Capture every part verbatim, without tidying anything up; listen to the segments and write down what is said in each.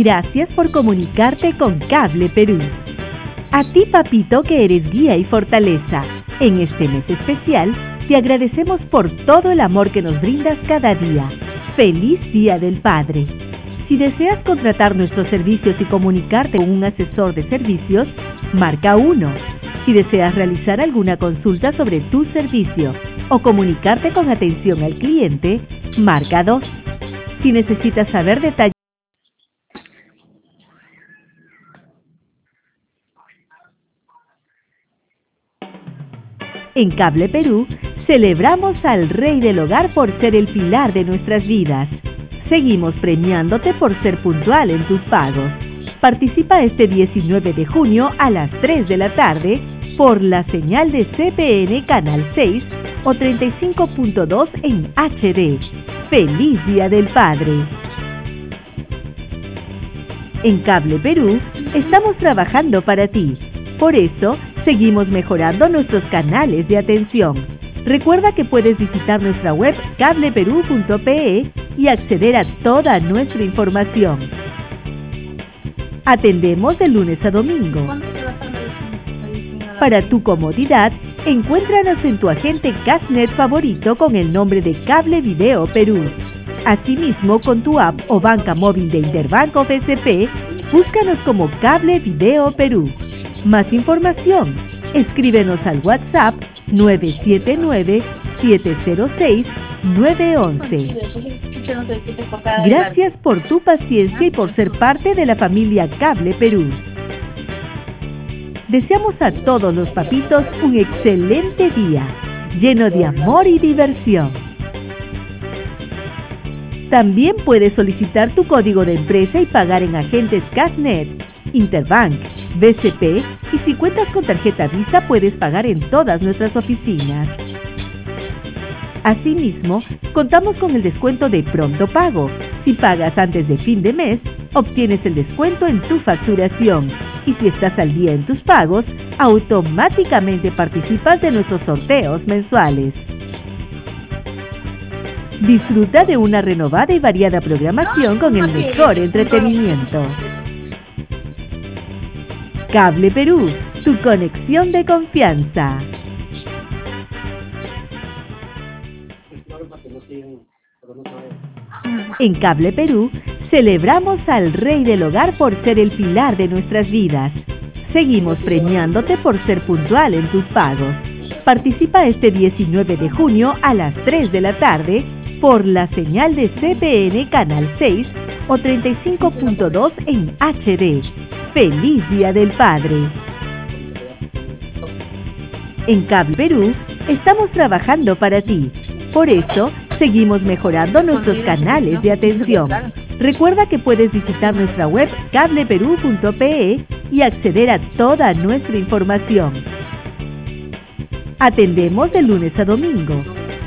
Gracias por comunicarte con Cable Perú. A ti, papito, que eres guía y fortaleza. En este mes especial, te agradecemos por todo el amor que nos brindas cada día. ¡Feliz Día del Padre! Si deseas contratar nuestros servicios y comunicarte con un asesor de servicios, marca uno. Si deseas realizar alguna consulta sobre tu servicio o comunicarte con atención al cliente, marca dos. Si necesitas saber detalles, en Cable Perú, celebramos al Rey del Hogar por ser el pilar de nuestras vidas. Seguimos premiándote por ser puntual en tus pagos. Participa este diecinueve de junio a las tres de la tarde por la señal de C P N Canal seis o treinta y cinco punto dos en H D. ¡Feliz Día del Padre! En Cable Perú, estamos trabajando para ti. Por eso, seguimos mejorando nuestros canales de atención. Recuerda que puedes visitar nuestra web cable perú punto pe y acceder a toda nuestra información. Atendemos de lunes a domingo. Para tu comodidad, encuéntranos en tu agente Cashnet favorito con el nombre de Cable Video Perú. Asimismo, con tu app o banca móvil de Interbank o B C P, búscanos como Cable Video Perú. Más información, escríbenos al WhatsApp nueve siete nueve, siete cero seis, nueve uno uno. Gracias por tu paciencia y por ser parte de la familia Cable Perú. Deseamos a todos los papitos un excelente día, lleno de amor y diversión. También puedes solicitar tu código de empresa y pagar en agentes Cashnet, Interbank, B C P, y si cuentas con tarjeta Visa puedes pagar en todas nuestras oficinas. Asimismo, contamos con el descuento de pronto pago. Si pagas antes de fin de mes, obtienes el descuento en tu facturación. Y si estás al día en tus pagos, automáticamente participas de nuestros sorteos mensuales. Disfruta de una renovada y variada programación con el mejor entretenimiento. Cable Perú, tu conexión de confianza. En Cable Perú, celebramos al Rey del Hogar por ser el pilar de nuestras vidas. Seguimos premiándote por ser puntual en tus pagos. Participa este diecinueve de junio a las tres de la tarde por la señal de C P N Canal seis o treinta y cinco punto dos en H D. ¡Feliz Día del Padre! En Cable Perú, estamos trabajando para ti. Por eso, seguimos mejorando nuestros canales de atención. Recuerda que puedes visitar nuestra web cable perú punto pe y acceder a toda nuestra información. Atendemos de lunes a domingo.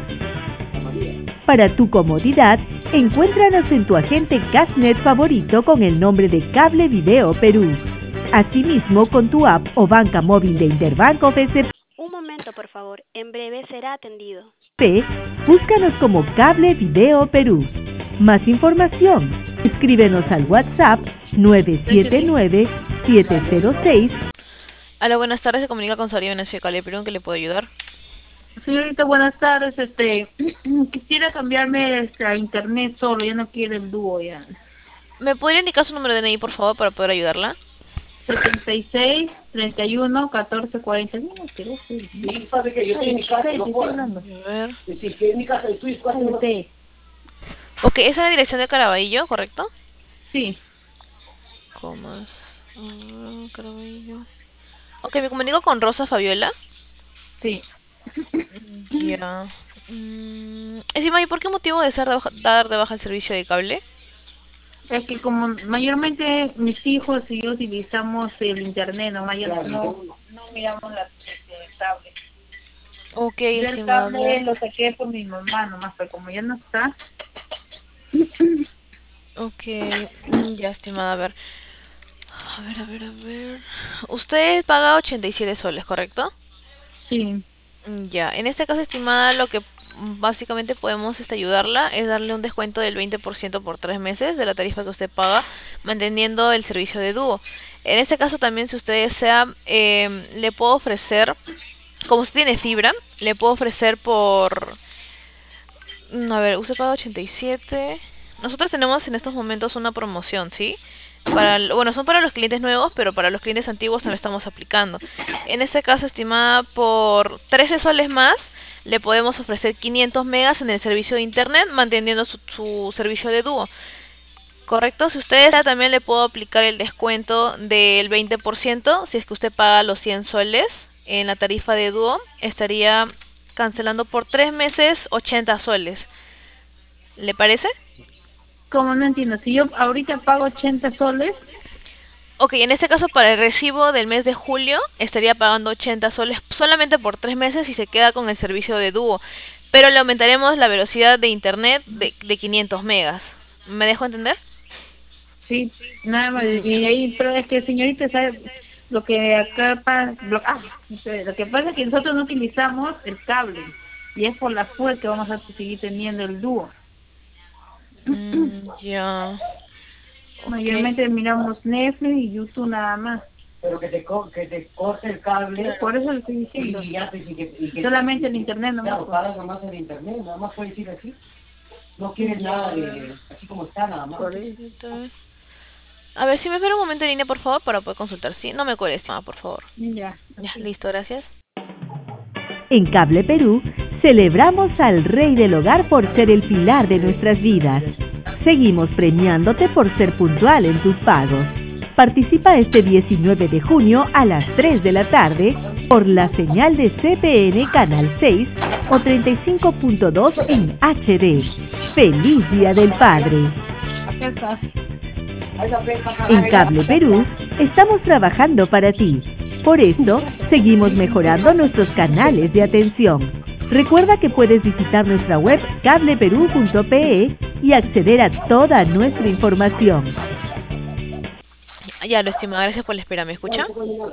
Para tu comodidad, encuéntranos en tu agente Cashnet favorito con el nombre de Cable Video Perú. Asimismo, con tu app o banca móvil de Interbank o B C P. Un momento, por favor. En breve será atendido. Búscanos como Cable Video Perú. Más información, escríbenos al WhatsApp nueve siete nueve, siete cero seis. Aló, buenas tardes. Se comunica con Sabrina Venecia de Cable Perú. ¿En qué le puedo ayudar? Señorita, buenas tardes. Este, quisiera cambiarme este, a internet solo, ya no quiero el dúo ya. ¿Me podría indicar su número de D N I, por favor, para poder ayudarla? setenta y seis, treinta y uno, catorce, cuarenta. No, pero sí. Sí, sabe que yo estoy en mi casa y no puedo. A ver. Es decir, que en mi casa estoy cuatro horas. Ok, esa es la dirección de Caraballo, ¿correcto? Sí. Comas. Uh, Caraballo. Ok, me comunico con Rosa Fabiola. Sí. Ya. Mm, encima, ¿y por qué motivo desea de baja- dar de baja el servicio de cable? Es que como mayormente mis hijos y yo utilizamos el internet, no, mayor, no, no miramos la, el cable. Ok, Yo el estimada. cable lo saqué por mi mamá nomás, pero como ya no está. Ok, mm, ya, estimada, a ver. A ver, a ver, a ver. Usted paga ochenta y siete soles, ¿correcto? Sí. Mm, Ya, en este caso, estimada, lo que básicamente podemos este, ayudarla, es darle un descuento del veinte por ciento por tres meses de la tarifa que usted paga, manteniendo el servicio de dúo. En este caso también, si usted desea, eh, le puedo ofrecer, como usted tiene fibra, le puedo ofrecer por... mm, A ver, usted paga ochenta y siete. Nosotros tenemos en estos momentos una promoción, ¿sí? Para, el- bueno, son para los clientes nuevos, pero para los clientes antiguos no lo estamos aplicando. En este caso, estimada, por trece soles más, le podemos ofrecer quinientos megas en el servicio de internet, manteniendo su, su servicio de dúo. Correcto, si usted desea, también le puedo aplicar el descuento del veinte por ciento si es que usted paga los cien soles en la tarifa de dúo. Estaría cancelando por tres meses ochenta soles. ¿Le parece? Como no entiendo, si yo ahorita pago ochenta soles, Ok, en este caso para el recibo del mes de julio estaría pagando ochenta soles solamente por tres meses y se queda con el servicio de dúo. Pero le aumentaremos la velocidad de internet de, de quinientos megas. ¿Me dejo entender? sí, nada más. Mm, Y ahí, pero es que señorita, ¿sabe? Lo que acá pasa, lo, ah, lo que pasa es que nosotros no utilizamos el cable. Y es por la fuerza que vamos a seguir teniendo el dúo. mm, ya. Ok. Mayormente miramos Netflix y YouTube nada más. Pero que te, co que te corte el cable Por eso lo estoy diciendo. y ya te... Y que, y que, Solamente el internet nomás. Claro, pagas nomás el internet, nada más puedes decir así. No quieres nada de... Así como está, nada más. Por eso. A ver, si me espera un momento en línea, por favor, para poder consultar. Sí, no me cuelgue, estimada, por favor. Ya. Ya, listo, gracias. En Cable Perú, celebramos al Rey del Hogar por ser el pilar de nuestras vidas. Seguimos premiándote por ser puntual en tus pagos. Participa este diecinueve de junio a las tres de la tarde por la señal de C P N Canal seis o treinta y cinco punto dos en H D. ¡Feliz Día del Padre! Acá está. En Cable Perú, estamos trabajando para ti. Por eso, seguimos mejorando nuestros canales de atención. Recuerda que puedes visitar nuestra web cableperú punto pe y acceder a toda nuestra información. Ya, lo estimada, gracias por la espera. ¿Me escucha?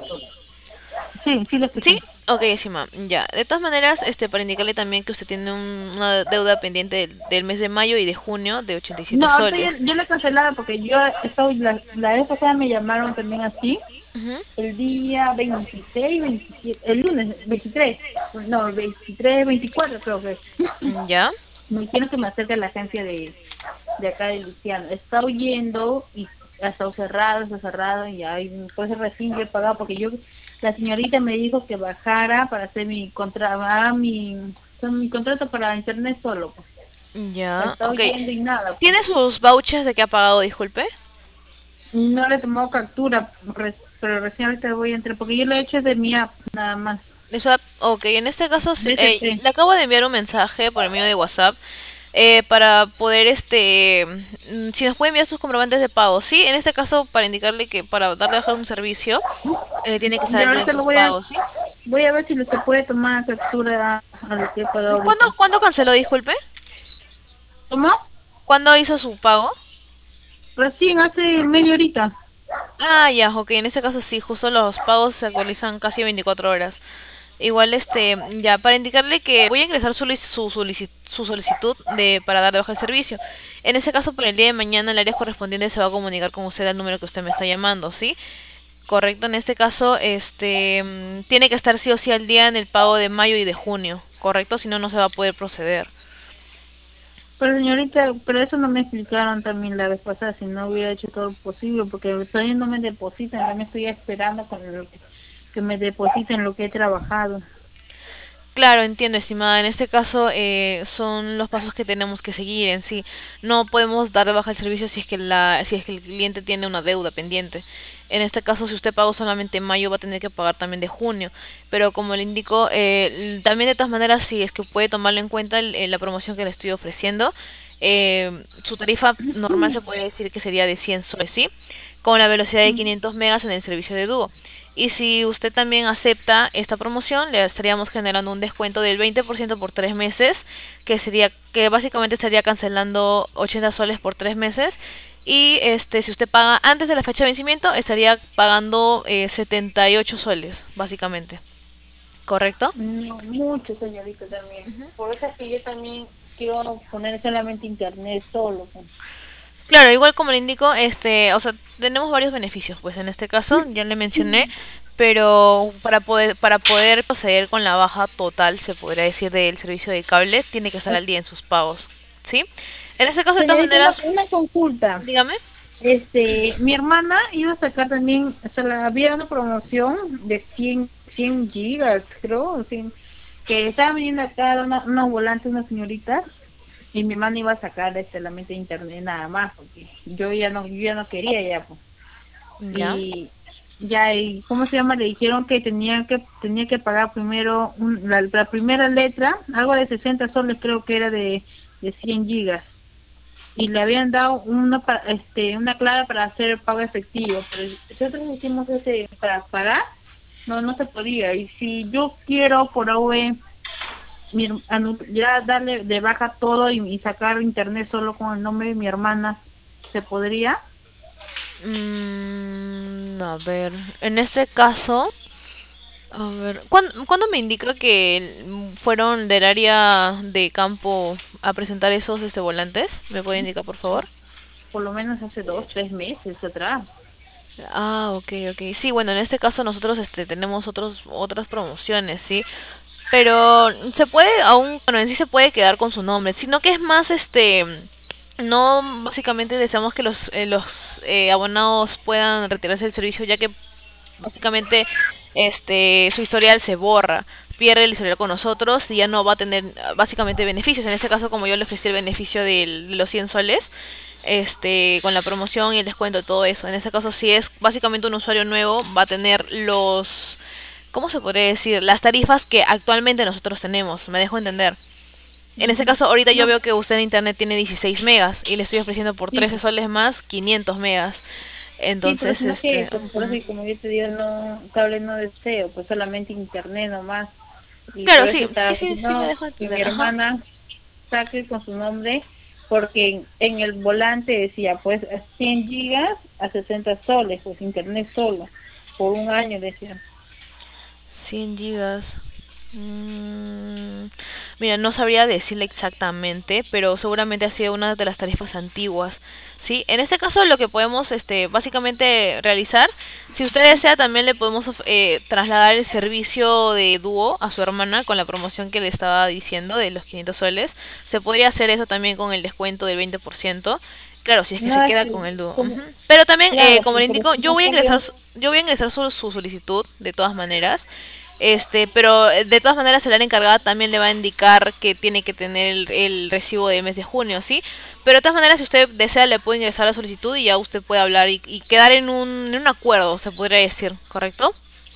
Sí, sí lo escuché. Sí, ok, estimada. Ya, de todas maneras, este, para indicarle también que usted tiene un- una deuda pendiente del, del mes de mayo y de junio de ochenta y siete No, ahorita soles. yo, yo lo he cancelado porque yo estoy, la, la vez pasada me llamaron también así, Ujú. el día veintiséis, veintisiete, el lunes veintitrés, no, veintitrés, veinticuatro creo que. Ya. Me dijeron que me acerque a la agencia de, de acá de Luciano. Está oyendo y ha estado cerrado, está cerrado y ahí por eso recién yo he pagado porque yo, la señorita me dijo que bajara para hacer mi contra, mi, son mi contrato para internet solo. Pues. Ya, Está ok. oyendo y nada. Pues. ¿Tiene sus vouchers de que ha pagado, disculpe? No le tomó captura, re- pero recién ahorita voy a entrar, porque yo lo he hecho de mi app, nada más. Eso, ok, en este caso sí, B T C. eh, le acabo de enviar un mensaje por el medio de WhatsApp eh, para poder, este, mm, si nos puede enviar sus comprobantes de pago, sí, en este caso para indicarle que para darle a bajar un servicio eh, tiene que Yo saber ahorita sus lo voy a, pagos, ¿sí? voy a ver si le se puede tomar captura a lo que he pagado ahorita. ¿Cuándo, ¿Cuándo canceló, disculpe? ¿Cómo? ¿Cuándo hizo su pago? Recién hace media horita. Ah, ya, ok, en este caso sí, justo los pagos se actualizan casi veinticuatro horas. Igual, este, ya, para indicarle que voy a ingresar su, lic- su, solici- su solicitud de para dar de baja el servicio. En ese caso, por el día de mañana, el área correspondiente se va a comunicar con usted al número que usted me está llamando, ¿sí? Correcto, en este caso, este, mm, tiene que estar sí o sí al día en el pago de mayo y de junio, ¿correcto? Si no, no se va a poder proceder. Pero señorita, pero eso no me explicaron también la vez pasada, si no hubiera hecho todo lo posible, porque todavía no me depositan, también estoy esperando con lo que, que me depositen lo que he trabajado. Claro, entiendo, estimada. En este caso eh, son los pasos que tenemos que seguir en sí. No podemos dar de baja el servicio si es que la, si es que el cliente tiene una deuda pendiente. En este caso, si usted pagó solamente en mayo, va a tener que pagar también de junio. Pero como le indico, eh, también de todas maneras, si es que puede tomarlo en cuenta el- el- la promoción que le estoy ofreciendo, eh, su tarifa normal se puede decir que sería de cien soles, ¿sí? Con la velocidad de quinientos megas en el servicio de dúo. Y si usted también acepta esta promoción, le estaríamos generando un descuento del veinte por ciento por tres meses, que sería que básicamente estaría cancelando ochenta soles por tres meses. Y este si usted paga antes de la fecha de vencimiento, estaría pagando eh, setenta y ocho soles, básicamente. ¿correcto? No, mucho, señorita, también. Ujú. Por eso es que yo también quiero poner solamente internet solo, pues. Claro, igual como le indico, este, o sea, tenemos varios beneficios, pues en este caso ya le mencioné, pero para poder para poder proceder con la baja total, se podría decir, del servicio de cable, tiene que estar al día en sus pagos, ¿sí? En este caso, de todas Señorita, maneras, una, una consulta. dígame. Este, mi hermana iba a sacar también, o sea, la- había una promoción de cien cien gigas, creo, cien, que estaban viniendo acá una, unos volantes, unas señoritas, y mi hermana iba a sacar este, solamente internet nada más, porque yo ya no, yo ya no quería ya, pues. Ya. Y ya, y ¿cómo se llama? Le dijeron que tenía que tenía que pagar primero un, la, la primera letra, algo de sesenta soles, creo que era de, de cien gigas, y le habían dado una pa- este una clave para hacer el pago efectivo, pero nosotros hicimos ese para pagar, no no se podía. Y si yo quiero por A V mi, her- anu- ya darle de baja todo y, y sacar internet solo con el nombre de mi hermana, ¿se podría? Mm, a ver, en este caso, a ver, ¿cuándo, ¿cuándo me indica que mm, fueron del área de campo a presentar esos este volantes? ¿Me puede indicar, por favor? Por lo menos hace dos tres meses atrás. Ah, okay, okay. Sí, bueno, en este caso nosotros este tenemos otros otras promociones, ¿sí? Pero se puede aún, bueno, en sí se puede quedar con su nombre, sino que es más este no básicamente deseamos que los eh, los eh, abonados puedan retirarse del servicio, ya que básicamente este su historial se borra, pierde el historial con nosotros y ya no va a tener ah, básicamente beneficios. En este caso, como yo le ofrecí el beneficio del- de los cien soles, este con la promoción y el descuento y todo eso. En este caso, si es básicamente un usuario nuevo, va a tener los, ¿cómo se podría decir? Las tarifas que actualmente nosotros tenemos, me dejo entender. En este Ujú. caso, ahorita yo No, veo que usted en internet tiene dieciséis megas y le estoy ofreciendo por sí, trece soles más quinientos megas. sí, pero Entonces, sino que, este, como por eso, ujú. y como yo te digo, no, cable no deseo, pues solamente internet nomás. Y por Claro, eso sí, estaba sí, sí, sí me diciendo dejo que mi entender. Ajá. hermana saque con su nombre, porque en, en el volante decía, pues, a cien gigas a sesenta soles, pues, internet solo, por un año, decía. cien gigas. Mm, mira, no sabría decirle exactamente, pero seguramente ha sido una de las tarifas antiguas. Sí, en este caso lo que podemos, este, básicamente realizar, si usted desea, también le podemos of- eh, trasladar el servicio de dúo a su hermana con la promoción que le estaba diciendo de los quinientos soles. Se podría hacer eso también con el descuento del veinte por ciento. Claro, si es que se No, es queda que, con el dúo. como, Ujú. Pero también, eh, claro, como pues, le pero indico, si yo no voy a ingresar, salió, su- yo voy a ingresar su, su solicitud de todas maneras. Este, pero eh, de todas maneras el área encargada también le va a indicar que tiene que tener el, el recibo de mes de junio, ¿sí? Pero de todas maneras, si usted desea, le puede ingresar la solicitud y ya usted puede hablar y, y quedar en un, en un acuerdo, se podría decir, ¿correcto?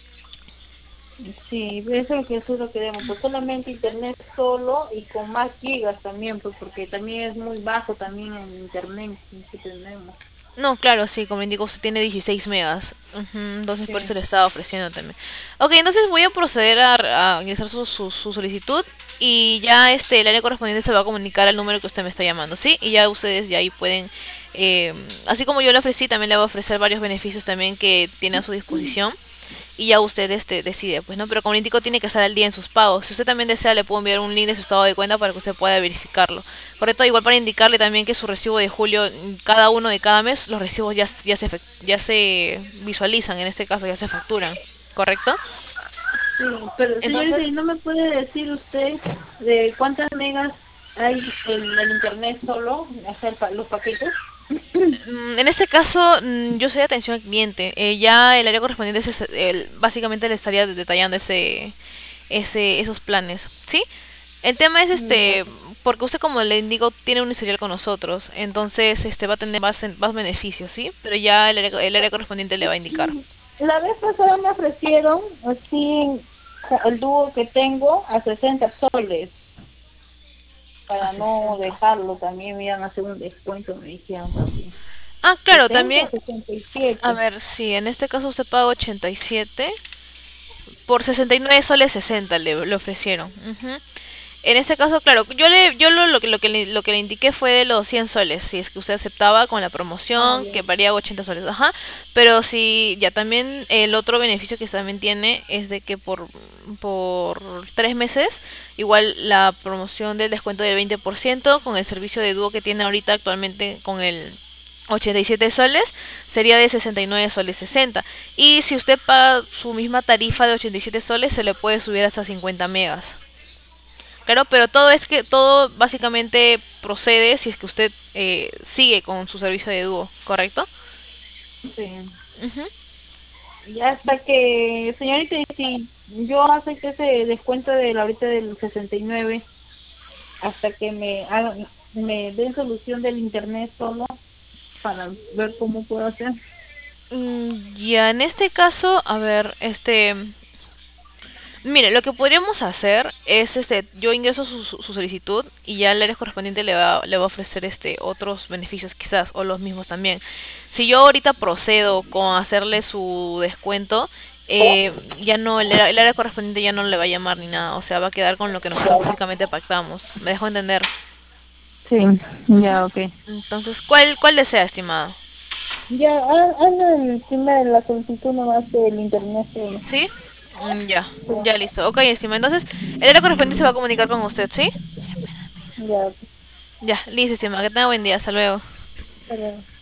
sí, eso es lo que nosotros queremos, pues solamente internet solo y con más gigas también, pues porque también es muy bajo también en internet que tenemos. No, claro, sí, como indico, usted tiene dieciséis megas. Ujú, entonces por eso Sí. le estaba ofreciendo también. Ok, entonces voy a proceder a, a ingresar su, su, su solicitud y ya este el área correspondiente se va a comunicar al número que usted me está llamando, ¿sí? Y ya ustedes ya ahí pueden, eh, así como yo le ofrecí, también le voy a ofrecer varios beneficios también que tiene a su disposición y ya usted este decide, pues, ¿no? Pero como le indico, tiene que estar al día en sus pagos. Si usted también desea, le puedo enviar un link de su estado de cuenta para que usted pueda verificarlo. Correcto, igual para indicarle también que su recibo de julio, mm, cada uno de cada mes, los recibos ya, ya se efec- ya se visualizan, en este caso ya se facturan, ¿correcto? Sí, pero señorita, Entonces, ¿y no me puede decir usted de cuántas megas hay en el internet solo, hacer pa- los paquetes? mm, en este caso, mm, yo soy de atención al cliente. Eh, ya el área correspondiente es ese- el- básicamente le estaría detallando ese, ese, esos planes, ¿sí? El tema es Mm, este, porque usted como le indico tiene un historial con nosotros, entonces este va a tener más, más beneficios, ¿sí? Pero ya el área, el área correspondiente le va a indicar. La vez pasada me ofrecieron así el dúo que tengo a sesenta soles A para no sesenta. dejarlo, también me iban a hacer un descuento, me dijeron también. Ah, claro, sesenta también, a sesenta y a siete. ver, sí, en este caso usted paga ochenta y siete, por sesenta y nueve soles sesenta le, le ofrecieron. Ujú. En este caso, claro, yo le yo lo, lo que lo que le, lo que le indiqué fue de los cien soles, si es que usted aceptaba con la Ah, promoción, que ya. varía ochenta soles, ajá. Pero si ya también el otro beneficio que también tiene es de que por por tres meses, igual la promoción del descuento del veinte por ciento con el servicio de dúo que tiene ahorita actualmente con el ochenta y siete soles sería de sesenta y nueve soles sesenta. Y si usted paga su misma tarifa de ochenta y siete soles, se le puede subir hasta cincuenta megas. Claro, pero todo es que todo básicamente procede si es que usted eh, sigue con su servicio de dúo, ¿correcto? Sí. Ujú. Ya hasta que, señorita, y si yo acepto ese descuento de la ahorita del sesenta y nueve, hasta que me hagan, me den solución del internet solo para ver cómo puedo hacer. Mm, ya, en este caso, a ver, este, mire, lo que podríamos hacer es, este, yo ingreso su, su- su solicitud y ya el área correspondiente le va, le va a ofrecer, este, otros beneficios quizás, o los mismos también. Si yo ahorita procedo con hacerle su descuento, eh, ya no, el, área- el área correspondiente ya no le va a llamar ni nada, o sea, va a quedar con lo que nosotros básicamente pactamos. ¿Me dejo entender? Sí, Ujú. ya, ok. Entonces, ¿cuál, cuál desea, estimado? Ya, ha- hazme encima de la solicitud nomás del internet solo. ¿Sí? Mm, ya, Sí, ya listo. Ok, estimado. Entonces, el área correspondiente se va a comunicar con usted, ¿sí? ya, ok. Ya, listo, estimado. Que tenga buen día. Hasta luego. Hasta luego.